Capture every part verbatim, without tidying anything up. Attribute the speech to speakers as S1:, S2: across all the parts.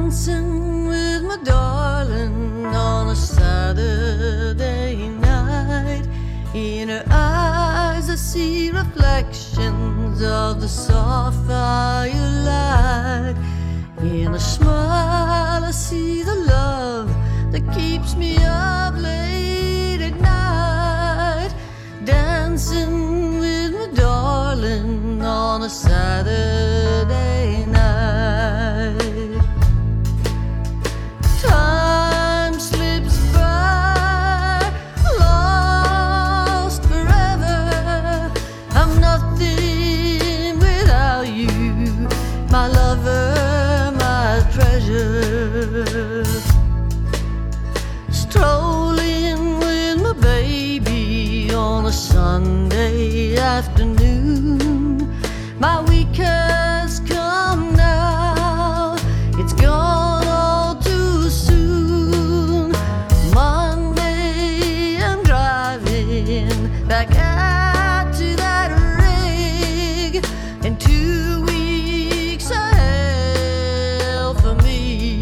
S1: Dancing with my darling on a Saturday night. In her eyes I see reflections of the soft firelight. In her smile I see the love that keeps me up late at night. Dancing with my darling on a Saturday night. Time slips by, lost forever. I'm nothing without you, my lover, my treasure. Strolling with my baby on a Sunday afternoon. My week has come now, it's gone all too soon. Monday I'm driving back out to that rig, and two weeks are hell for me.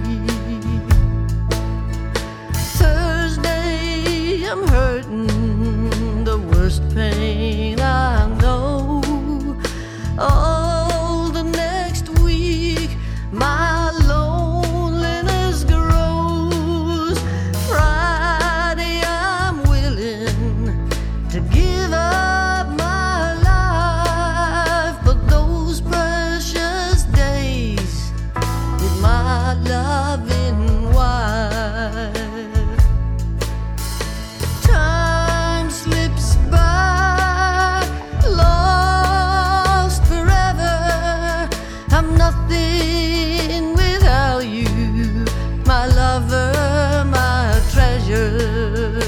S1: Thursday I'm hurting, the worst pain I know. All the next week my loneliness grows. Friday I'm willing to give up my life, but those precious days with my loving wife. Time slips by, lost forever. I'm nothing without you, my lover, my treasure.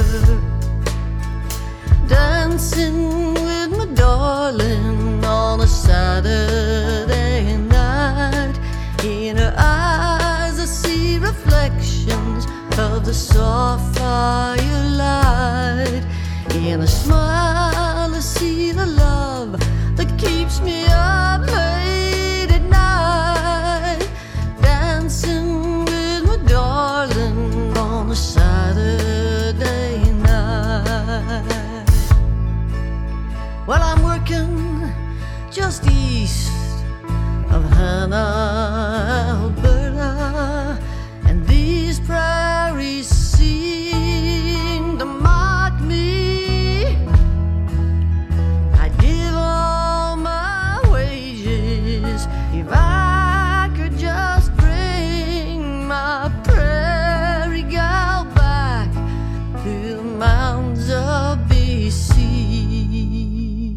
S1: Dancing with my darling on a Saturday night. In her eyes I see reflections of the soft firelight. In a smile I see the love that keeps me up late at night. Dancing with my darling on a Saturday night. Well, I'm working just east of Hannah, Alberta, and these prairies seem to mock me. I'd give all my wages if I could just bring my prairie gal back to the mountains of B C.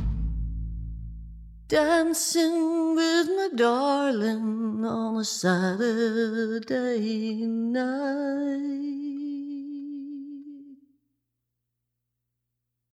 S1: Dancing with my darling on a Saturday night.